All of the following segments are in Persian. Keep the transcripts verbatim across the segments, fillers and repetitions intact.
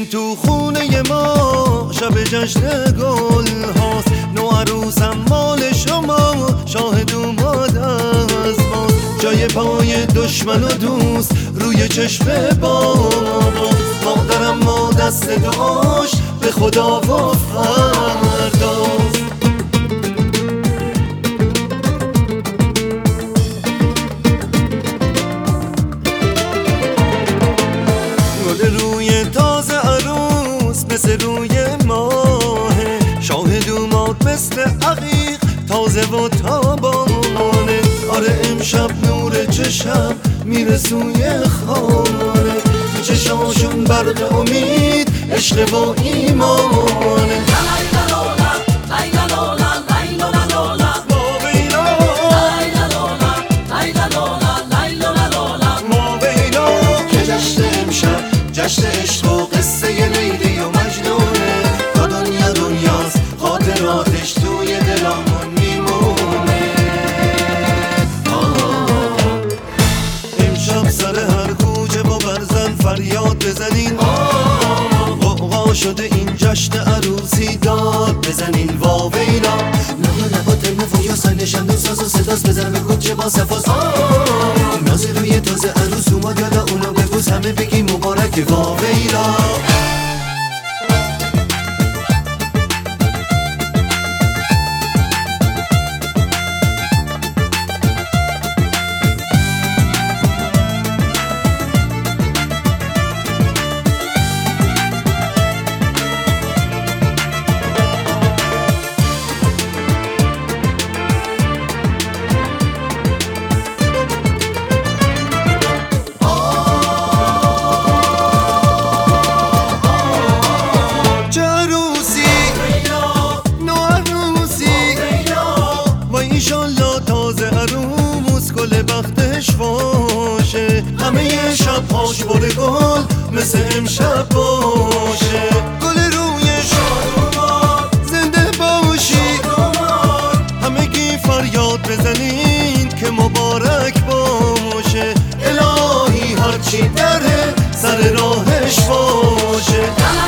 این تو خونه ما شب جشن گل هاست، نوعروسم مال شما، شاهد اومد از باز. جای پای دشمن و دوست روی چشم بابا، مادرم ما دست دعاش به خدا و فرداست. گل روی تازه عروس مثل روی ماهه، شاهد اومد مثل عقیق تازه و تابانه. آره امشب نور چشم میره سوی خانه، چشاشون برق امید، عشق و ایمانه. جشن عشق و قصه لیلی و مجنونه، تا دنیا دنیاست خاطراتش توی دلامون میمونه. امشب سر هر کوچه با برزن فریاد بزنین، غوغا شده این جشن عروسی داد بزنین واویلا. لبا لبا ترمو و یا سنشند و ساز و صداست، بزن به کوچه با صفاست. ناز روی تازه عروس اومد، یالا اونو ببوس همه بگی مبارک واویلا. ایشالله تازه عروس گل بختش باشه، همه شب هاش بر گل مثل امشب باشه. گل روی شادومان زنده باشی، همگی فریاد بزنین که مبارک باشه. الهی هرچی دره سر راهش باشه.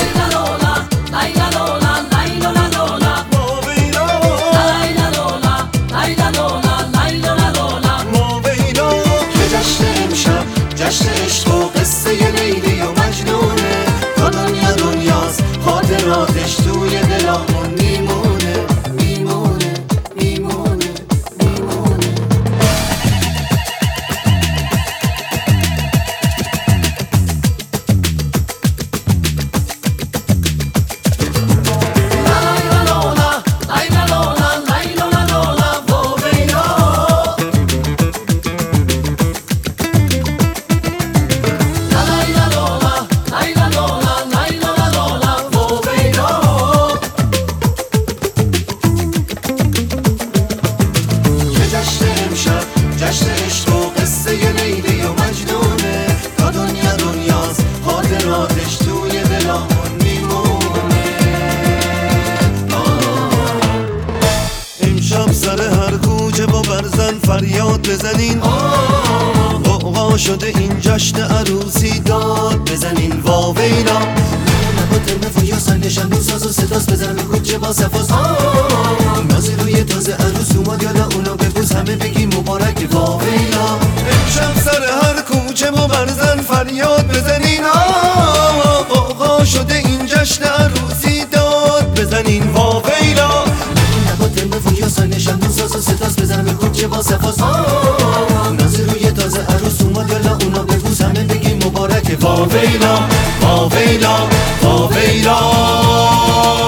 جشن عشق و قصه لیلی و مجنونه، تا دنیا دنیاست خاطراتش توی دلامون میمونه میمونه میمونه میمونه. جشن عشق و قصه لیلی و مجنونه، تا دنیا دنیاست خاطراتش توی دلامون میمونه. امشب سر هر کوچه با برزن فریاد بزنین، غوغا شده این جشن عروسی داد بزنین واویلا. لبا ترمو و یا سنشند و ساز و صداست، بزن به کوچه با صفاست. ناز روی تازه عروس اومد، یالا اونو ببوس همه بگی مبارک واویلا. امشب سر هر کوچه با برزن فریاد بزنین، غوغا شده این جشن عروسی داد بزنین واویلا. لبا ترمو و یا سنشند و ساز و صداست، بزن به کوچه با صفاست. ناز روی تازه عروس اومد، یالا اونو ببوس همه بگی مبارک واویلا واویلا واویلا.